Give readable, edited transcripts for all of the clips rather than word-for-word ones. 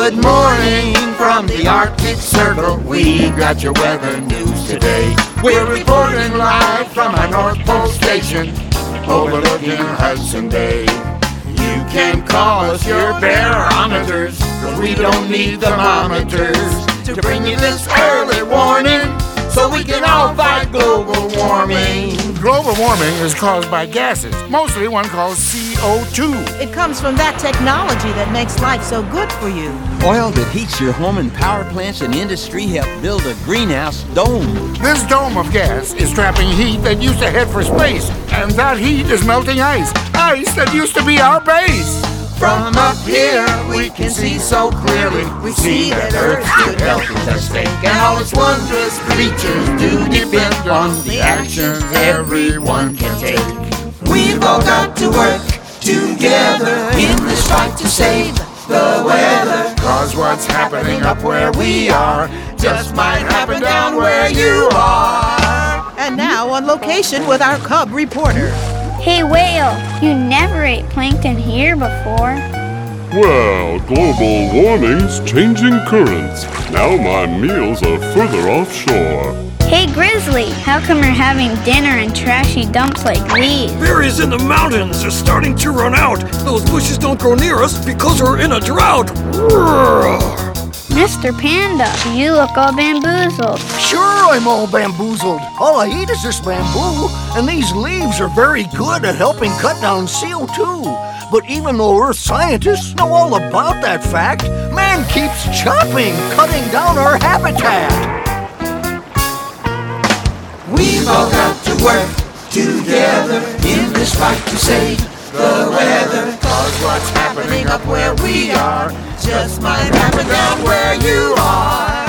Good morning from the Arctic Circle. We got your weather news today. We're reporting live from our North Pole station overlooking Hudson Bay. You can call us your barometers, 'cause we don't need thermometers to bring you this early warning, so we can all fight global warming. Global warming is caused by gases, mostly one called CO2. It comes from that technology that makes life so good for you. Oil that heats your home and power plants and industry help build a greenhouse dome. This dome of gas is trapping heat that used to head for space, and that heat is melting ice that used to be our base. From up here we can see so clearly. We see that Earth's good health is at stake, and all its wondrous creatures do depend on the actions everyone can take. We've all got to work together in this fight to save the weather, 'cause what's happening up where we are just might happen down where you are. And now on location with our Cub reporter. Hey Whale, you never ate plankton here before. Well, global warming's changing currents. Now my meals are further offshore. Hey Grizzly, how come you're having dinner in trashy dumps like these? Berries in the mountains are starting to run out. Those bushes don't grow near us because we're in a drought. Roar. Mr. Panda, you look all bamboozled. Sure, I'm all bamboozled. All I eat is this bamboo, and these leaves are very good at helping cut down CO2. But even though Earth scientists know all about that fact, man keeps chopping, cutting down our habitat. We've all got to work together in this fight to save the weather, 'cause what's happening up where we are just might happen down where you are.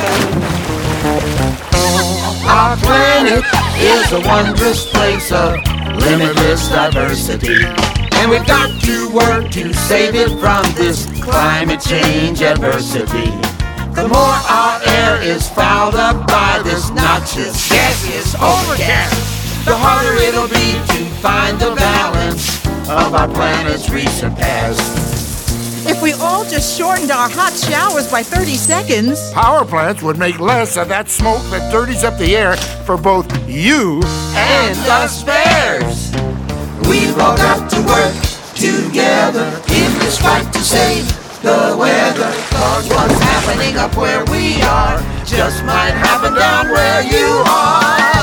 Our planet is a wondrous place of limitless diversity, and we've got to work to save it from this climate change adversity. The more our air is fouled up by this noxious gaseous overcast, the harder it'll be to find the balance of our planet's recent past. If we all just shortened our hot showers by 30 seconds... Power plants would make less of that smoke that dirties up the air for both you and us bears. We've all got to work together in this fight to save the weather, 'cause what's happening up where we are just might happen down where you are.